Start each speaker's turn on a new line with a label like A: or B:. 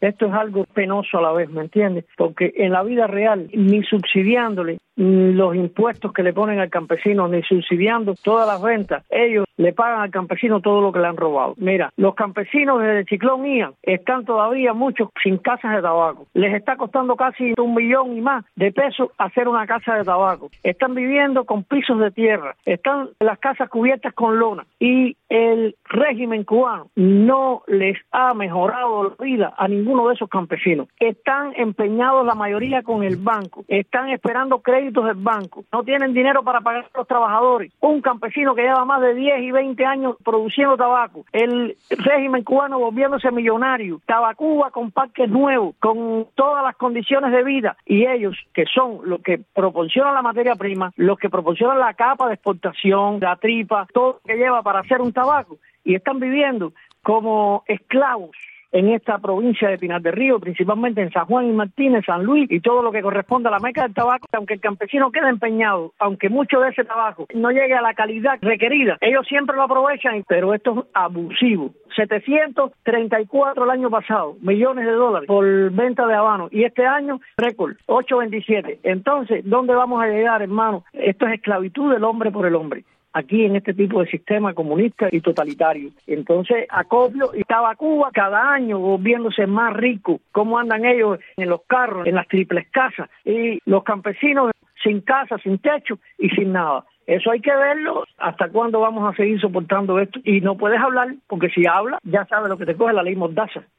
A: Esto es algo penoso a la vez, ¿me entiendes? Porque en la vida real, ni subsidiándole los impuestos que le ponen al campesino, ni subsidiando todas las rentas, ellos le pagan al campesino todo lo que le han robado. Mira, los campesinos desde el ciclón Ian están todavía muchos sin casas de tabaco. Les está costando casi 1 millón y más de pesos hacer una casa de tabaco. Están viviendo con pisos de tierra, están las casas cubiertas con lona, y el régimen cubano no les ha mejorado la vida a ninguno de esos campesinos. Están empeñados la mayoría con el banco, están esperando créditos del banco, no tienen dinero para pagar a los trabajadores. Un campesino que lleva más de 10 y 20 años produciendo tabaco, el régimen cubano volviéndose millonario, Tabacuba con parques nuevos, con todas las condiciones de vida, y ellos, que son los que proporcionan la materia prima, los que proporcionan la capa de exportación, la tripa, todo lo que lleva para hacer un tabaco, y están viviendo como esclavos en esta provincia de Pinar del Río, principalmente en San Juan y Martínez, San Luis y todo lo que corresponde a la meca del tabaco. Aunque el campesino quede empeñado, aunque mucho de ese tabaco no llegue a la calidad requerida, ellos siempre lo aprovechan, pero esto es abusivo. 734 el año pasado, millones de dólares por venta de habano, y este año récord, 827. Entonces, ¿dónde vamos a llegar, hermano? Esto es esclavitud del hombre por el hombre, aquí en este tipo de sistema comunista y totalitario. Entonces, acopio y Tabacuba cada año volviéndose más rico. ¿Cómo andan ellos en los carros, en las triples casas? Y los campesinos sin casa, sin techo y sin nada. Eso hay que verlo. ¿Hasta cuándo vamos a seguir soportando esto? Y no puedes hablar, porque si hablas, ya sabes lo que te coge la ley Mordaza.